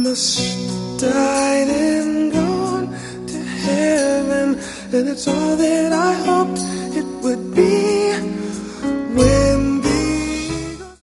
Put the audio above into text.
must died and gone to heaven, and it's all that I hoped it would